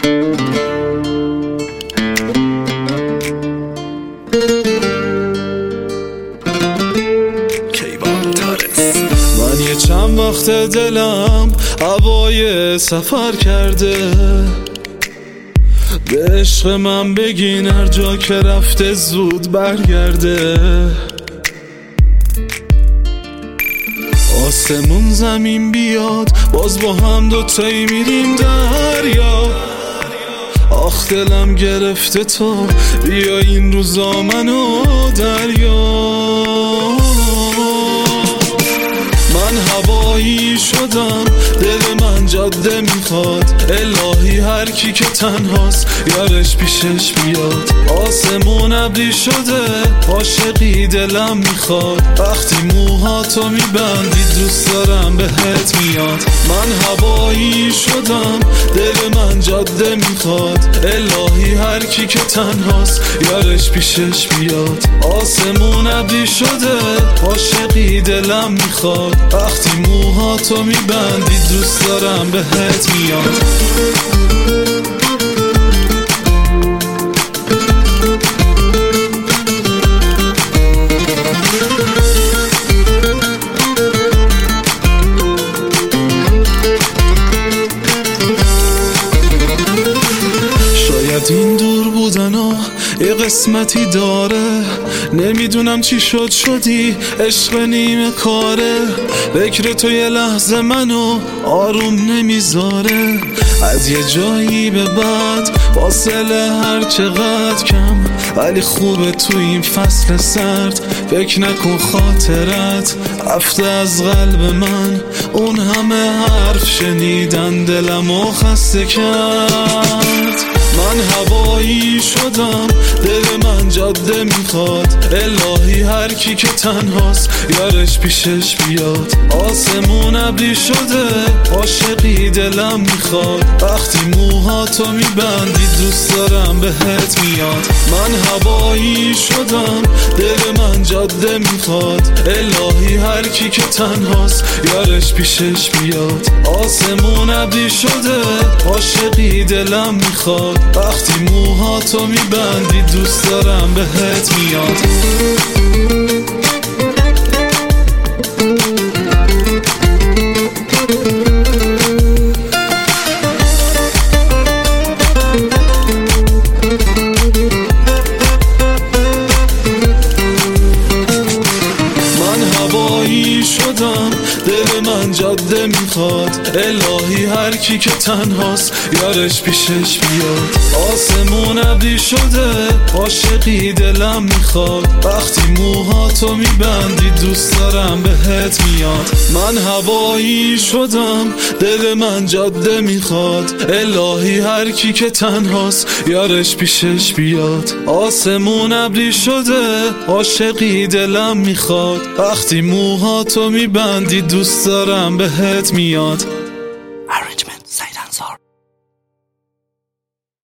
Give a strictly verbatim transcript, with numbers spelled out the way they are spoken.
من یه چند وقت دلم هوای سفر کرده، به عشق من بگین هر جا که رفته زود برگرده. آسمون زمین بیاد باز با هم دوتایی میریم دریا. آخ دلم گرفته تو بیا این روزا منو دریا. من هوایی شدم دل من جاده میخواد، الهی هر کی که تنهاست یارش پیشش بیاد. آسمون ابری شده عاشقی دلم میخواد، وقتی موهاتو میبندی دوست دارم بهت میاد. من هوایی شدم دل من جاده میخواد، الهی هر کی که تنهاست یارش پیشش بیاد. آسمون ابری شده عاشقی دلم میخواد، وقتی موهاتو میبندی دوست دارم بهت میاد. شاید این دور بودنا یه قسمتی داره، نمیدونم چی شد شدی عشق نیمه کاره. فکر تو یه لحظه منو آروم نمیذاره، از یه جایی به بعد فاصله هر چقدر کم، ولی خوبه تو این فصل سرد. فکر نکن خاطرت رفته از قلب من، اون همه حرف شنیدن دلمو خسته کرد. من هوایی شدم دل من جاده میخواد، الهی هر کی که تنهاست یارش پیشش بیاد. آسمون ابری شده عاشقی دلم میخواد، وقتی موهاتو میبندی دوست دارم بهت میاد. من هوایی شدم دل من جاده میخواد، الهی هر کی که تنهاست یارش پیشش بیاد. آسمون ابری شده عاشقی دلم میخواد، وقتی موهاتو میبندی دوست دارم بهت میاد. شدم دل من جاده میخواد، الهی هر کی که تنهاست یارش پیشش بیاد. آسمون ابری شده عاشقی دلم میخواد، وقتی موهاتو میبندی دوست دارم بهت میاد. من هوایی شدم دل من جاده میخواد، الهی هر کی که تنهاست یارش پیشش بیاد. آسمون ابری شده عاشقی دلم میخواد، وقتی موهاتو میبندی دوست دارم بهت میاد.